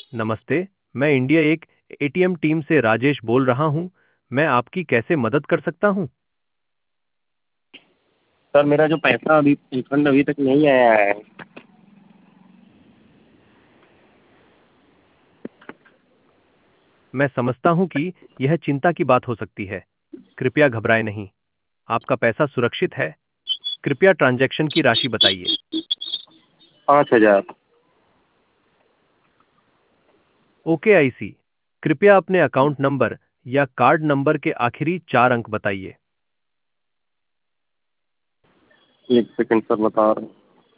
नमस्ते। मैं इंडिया एक एटीएम टीम से राजेश बोल रहा हूँ। मैं आपकी कैसे मदद कर सकता हूँ? सर मेरा जो पैसा अभी रिफंड अभी तक नहीं आया है। मैं समझता हूँ कि यह चिंता की बात हो सकती है। कृपया घबराएं नहीं। आपका पैसा सुरक्षित है। कृपया ट्रांजैक्शन की राशि बताइए। 5,000। Okay I see. कृपया अपने अकाउंट नंबर या कार्ड नंबर के आखिरी 4 अंक बताइए। एक सेकंड सर बता रहा हूँ।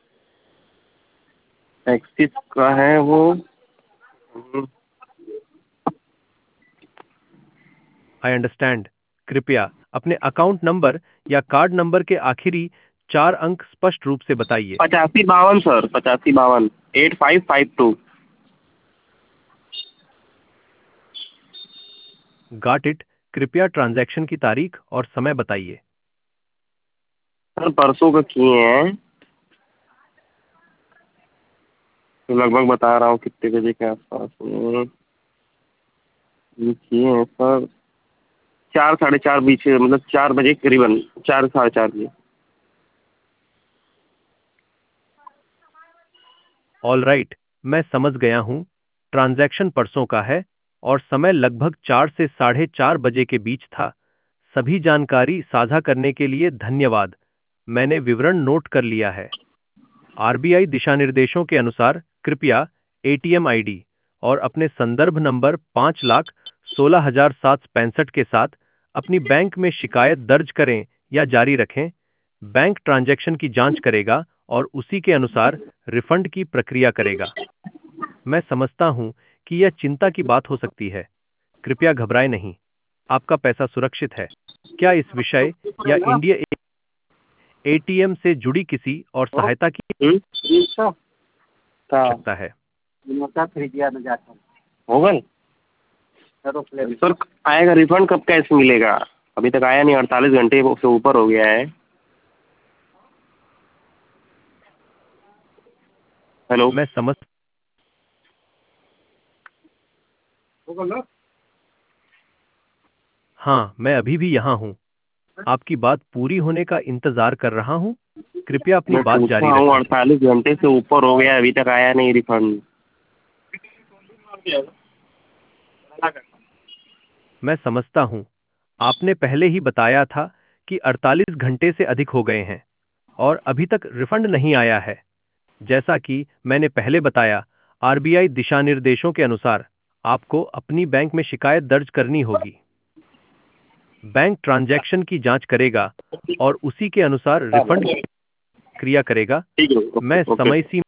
एक्सिस का है वो। I understand. कृपया अपने अकाउंट नंबर या कार्ड नंबर के आखिरी 4 अंक स्पष्ट रूप से बताइए। 8552 सर, 8552 8552। Got it. कृपया ट्रांजैक्शन की तारीख और समय बताइए। सर परसों का किए हैं, तो लगभग बता रहा हूँ कितने बजे के आसपास में ये किए हैं सर। 4 साढ़े 4 बीच, मतलब 4 बजे करीबन, 4 साढ़े 4 बजे। ऑल राइट, मैं समझ गया हूँ। ट्रांजैक्शन परसों का है और समय लगभग 4 से 4:30 बजे के बीच था। सभी जानकारी साझा करने के लिए धन्यवाद। मैंने विवरण नोट कर लिया है। आरबीआई दिशानिर्देशों के अनुसार कृपया एटीएम आईडी और अपने संदर्भ नंबर 5,16,765 के साथ अपनी बैंक में शिकायत दर्ज करें या जारी रखें। बैंक ट्रांजैक्शन की जांच करेगा और उसी के अनुसार रिफंड की प्रक्रिया करेगा। मैं समझता हूं कि यह चिंता की बात हो सकती है। कृपया घबराएं नहीं। आपका पैसा सुरक्षित है। क्या इस विषय या इंडिया एटीएम से जुड़ी किसी और सहायता की था। आवश्यकता है? हो गए सर। आएगा रिफंड कब, कैसे मिलेगा? अभी तक आया नहीं, 48 घंटे से ऊपर हो गया है। हेलो। मैं समझ हाँ, मैं अभी भी यहाँ हूँ। आपकी बात पूरी होने का इंतजार कर रहा हूँ। कृपया अपनी मैं बात पूछा जारी हूँ, रखें। 48 घंटे से ऊपर हो गया, अभी तक आया नहीं रिफंड। मैं समझता हूँ। आपने पहले ही बताया था कि 48 घंटे से अधिक हो गए हैं और अभी तक रिफंड नहीं आया है। जैसा कि मैंने पहले बताया, आरबीआई दिशानिर्देशों के अनुसार आपको अपनी बैंक में शिकायत दर्ज करनी होगी। बैंक ट्रांजैक्शन की जांच करेगा और उसी के अनुसार रिफंड की क्रिया करेगा। ठीक है, मैं ओके ओके। समय सीमा